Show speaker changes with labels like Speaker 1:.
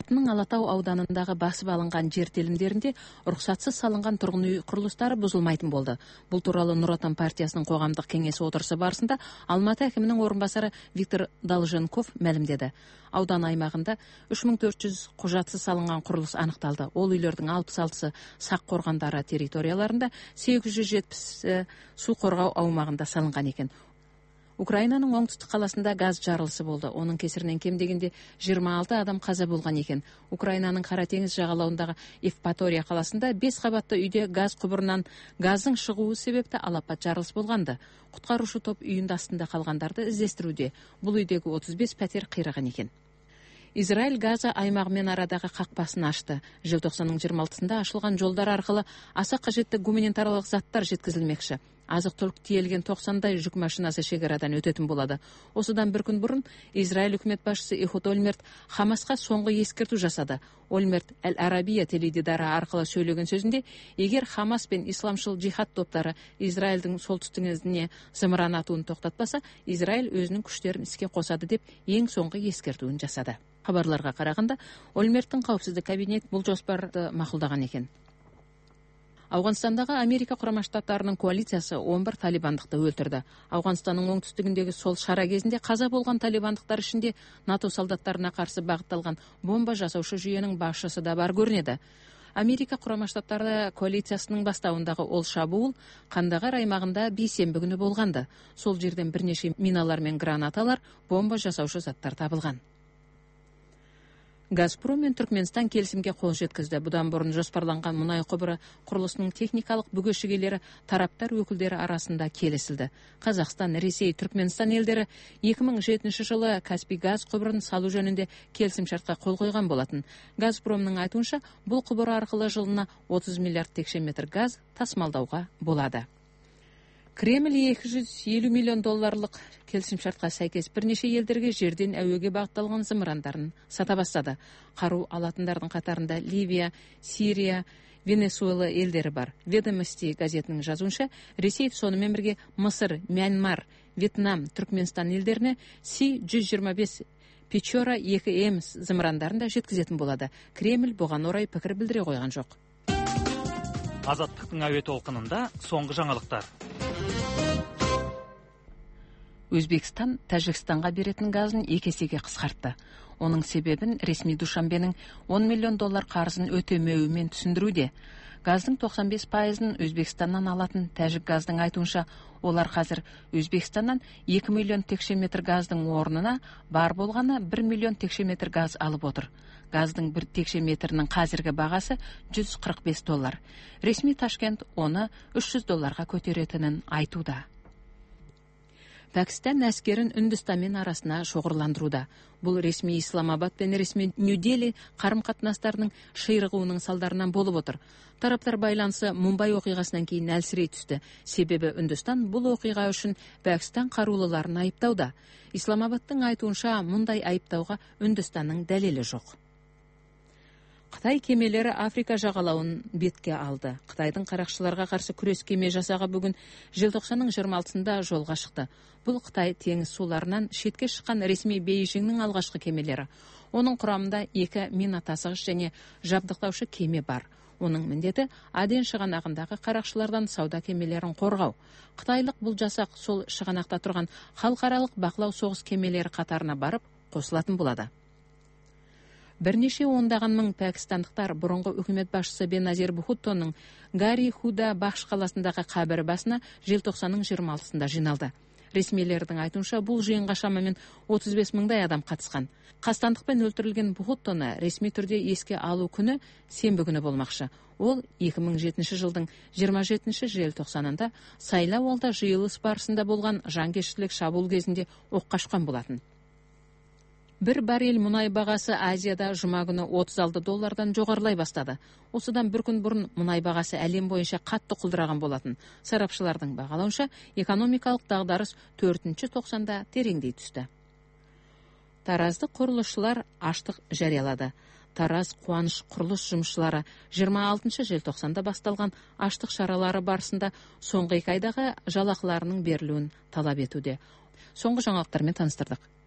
Speaker 1: Алматының Алатау ауданындағы басып алынған жер телімдерінде рұқсатсыз салынған тұрғын үй құрылыстары бұзылмайтын болды. Бұл туралы Нұр Отан партиясының қоғамдық кеңесі отырысы барысында Алматы әкімінің орынбасары Виктор Долженков мәлімдеді. Аудан аймағында 3400 құжатсыз салынған құрылыс анықталды. Ол үйлердің 66-сы сақ қорғандары территорияларында, 870 су қорғау аумағында салынған екен. Украинаның оңтүстік қаласында газ жарылысы болды. Оның кесірінен кем дегенде 26 адам қаза болған екен. Украинаның Қара теңіз жағалауындағы Евпатория қаласында 5 қабатты үйде газ құбырынан газдың шығуы себепті алапат жарылыс болғанды. Құтқарушы топ үйінде астында қалғандарды іздестіруде. Бұл үйдегі 35 пәтер қираған екен. Израиль Газа аймағымен арадағы қақпасын ашты. Желтоқсанның 26-сында ашылған жолдар арқылы аса қажетті гуманитарлық заттар жеткізілмекші. Азық-түлік тиелген 90-дай жүк машинасы шекарадан өтетін болады. Осыдан бір күн бұрын Израиль үкімет басшысы Эхуд Ольмерт Хамасқа соңғы ескерту жасады. Ольмерт Әл-Арабия теледидары арқылы сөйлеген сөзінде, егер Хамас пен исламшыл джихад топтары Израильдің солтүстігіне зымыран атуын тоқтатпаса, Израиль өзінің күштерін іске қосады деп ең соңғы ескертуін жасады. Хабарларға қарағанда, Ольмерттің қауіпсіздік кабинет бұл жоспарды мақұлдаған екен. Ауғанстандағы Америка Құрама Штаттарының коалициясы 11 талибандықты өлтірді. Ауғанстанның оңтүстігіндегі сол шара кезінде қаза болған талибандықтар ішінде НАТО солдаттарына қарсы бағытталған бомба жасаушы жүйенің басшысы да бар көрінеді. Америка Құрама Штаттары коалициясының бастауындағы ол шабуыл Қандағар аймағында бейсенбі күні болғанды. Сол жерден бірнеше миналар мен гранаталар, бомба жасаушы заттар табылған. Газпром мен Түркменстан келісімге қол жеткізді. Бұдан бұрын жоспарланған мұнай құбыры құрылысының техникалық бүгешігелері тараптар өкілдері арасында келісілді. Қазақстан, Ресей, Түркменстан елдері 2007 жылы Каспий газ құбырын салу жөнінде келісімшартқа қол қойған болатын. Газпромның айтуынша, бұл құбыр арқылы жылына 30 миллиард текше метр газ тасымалдауға болады. Кремль 250 миллион долларлық келісімшартқа сәйкес бірнеше елдерге жерден әуеге бағытталған зымырандарын сата бастады. Қару алатындардың қатарында Ливия, Сирия, Венесуэла елдері бар. Ведомости газетінің жазуынша, Ресей сонымен бірге Мысыр, Мьянмар, Вьетнам, Түркменстан елдеріне Си-125 Печора 2М зымырандарын да жеткізетін болады. Кремль бұған орай пікір білдіре қойған жоқ.
Speaker 2: Азаттықтың әуе толқынында соңғы жаңалықтар.
Speaker 1: Өзбекстан Тәжікстанға беретін газын 2 есеге қысқартты. Оның себебін ресми Душанбенің 10 миллион доллар қарызын өтемеуімен түсіндіруде. Газдың 95%-ын Өзбекстаннан алатын тәжік газдың айтуынша, олар қазір Өзбекстаннан 2 миллион текше метр газдың орнына бар болғаны 1 миллион текше метр газ алып отыр. Газдың 1 текше метрінің қазіргі бағасы $145. Ресми Ташкент оны $300 көтеретінін айтуда. Пәкістан әскерін Үндістанмен арасына шоғырландыруда. Бұл ресми Исламабад пен ресми Нью-Дели қарым-қатынастарының ширығуының салдарынан болып отыр. Тараптар байланысы Мумбай оқиғасынан кейін әлсірей түсті. Себебі Үндістан бұл оқиға үшін Пәкістан қарулыларын айыптауда. Исламабадтың айтуынша мұндай айыптауға Үндістанның дәлелі жоқ. Қытай кемелері Африка жағалауын бетке алды. Қытайдың қарақшыларға қарсы күрес кеме жасағы бүгін желтоқсанның 26-сында жолға шықты. Бұл Қытай теңіз суларынан шетке шыққан ресми Бейжіңнің алғашқы кемелері. Оның құрамында 2 мина тасығыш және жабдықтаушы кеме бар. Оның міндеті Аден шығанағындағы қарақшылардан сауда кемелерін қорғау. Қытайлық бұл жасақ сол шығанақта тұрған халықаралық бақылау соғыс кемелері қатарына барып қосылатын болады. Бірнеше ондаған мың пәкістандықтар бұрынғы үкімет басшысы Беназир Бхуттоның Гари Худа Бахш қаласындағы қабірі басына желтоқсанның 26-сында жиналды. Ресмилердің айтуынша бұл жиынға шамамен 35 мыңдай адам қатысқан. Қастандықпен өлтірілген Бхуттоны ресми түрде еске алу күні сенбі күні болмақшы. Ол 2007 жылдың 27 желтоқсанында сайлауалда жиылыс барысында болған жанкештілік шабуыл кезінде оққа ұшқан болатын. Бір баррель мұнай бағасы Азияда жұма күні $36 жоғарылай бастады. Осыдан бір күн бұрын мұнай бағасы әлем бойынша қатты құлдыраған болатын. Сарапшылардың бағалауынша экономикалық дағдарыс 4-ші тоқсанда тереңдей түсті. Таразды құрылысшылар аштық жариялады. Тараз қуаныш құрылыс жұмысшылары 26 желтоқсанда басталған аштық шаралары барысында соңғы 2 айдағы жалақыларының берілуін талап етуде. Соңғы жаңалықтармен таныстырдық.